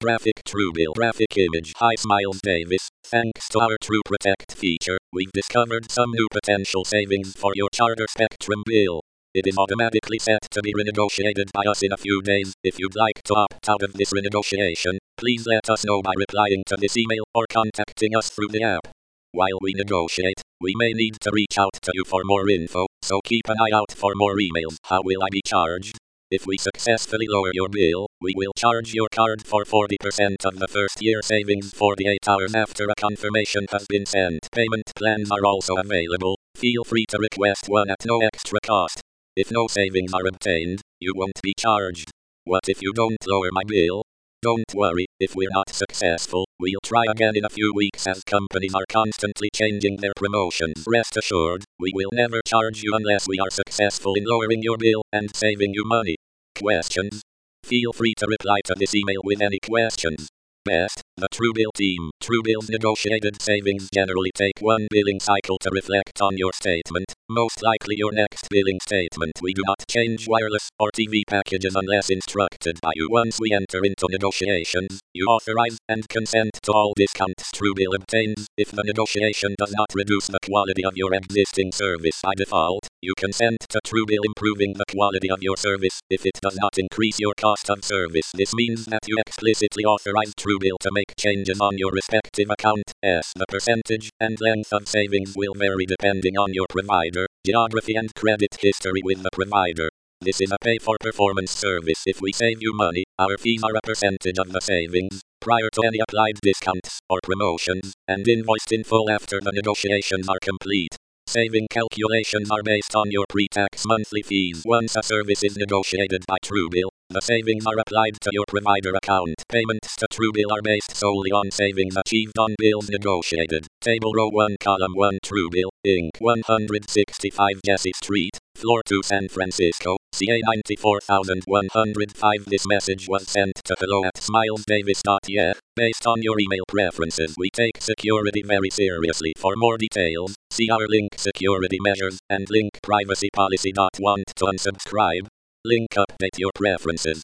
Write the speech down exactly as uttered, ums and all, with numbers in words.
Graphic Truebill graphic image. Hi Smiles Davis, thanks to our True Protect feature, we've discovered some new potential savings for your Charter Spectrum bill. It is automatically set to be renegotiated by us in a few days. If you'd like to opt out of this renegotiation, please let us know by replying to this email or contacting us through the app. While we negotiate, we may need to reach out to you for more info, so keep an eye out for more emails. How will I be charged? If we successfully lower your bill, we will charge your card for forty percent of the first year savings forty-eight hours after a confirmation has been sent. Payment plans are also available. Feel free to request one at no extra cost. If no savings are obtained, you won't be charged. What if you don't lower my bill? Don't worry, if we're not successful, we'll try again in a few weeks as companies are constantly changing their promotions. Rest assured, we will never charge you unless we are successful in lowering your bill and saving you money. Questions? Feel free to reply to this email with any questions. Best, the Truebill team. Truebill's negotiated savings generally take one billing cycle to reflect on your statement, most likely your next billing statement. We do not change wireless or T V packages unless instructed by you. Once we enter into negotiations, you authorize and consent to all discounts Truebill obtains. If the negotiation does not reduce the quality of your existing service by default, you consent to Truebill improving the quality of your service. If it does not increase your cost of service, this means that you explicitly authorize Truebill to make changes on your respective account. S. The percentage and length of savings will vary depending on your provider, geography and credit history with the provider. This is a pay-for-performance service. If we save you money, our fees are a percentage of the savings, prior to any applied discounts or promotions, and invoiced in full after the negotiations are complete. Saving calculations are based on your pre-tax monthly fees. Once a service is negotiated by Truebill, the savings are applied to your provider account. Payments to Truebill are based solely on savings achieved on bills negotiated. Table row one column one Truebill, Incorporated one sixty-five Jesse Street, Floor two San Francisco, C A nine four one zero five. This message was sent to hello at smilesdavis dot e a. Based on your email preferences, we take security very seriously. For more details, see our link security measures and link privacy policy. Want to unsubscribe? Link update your preferences.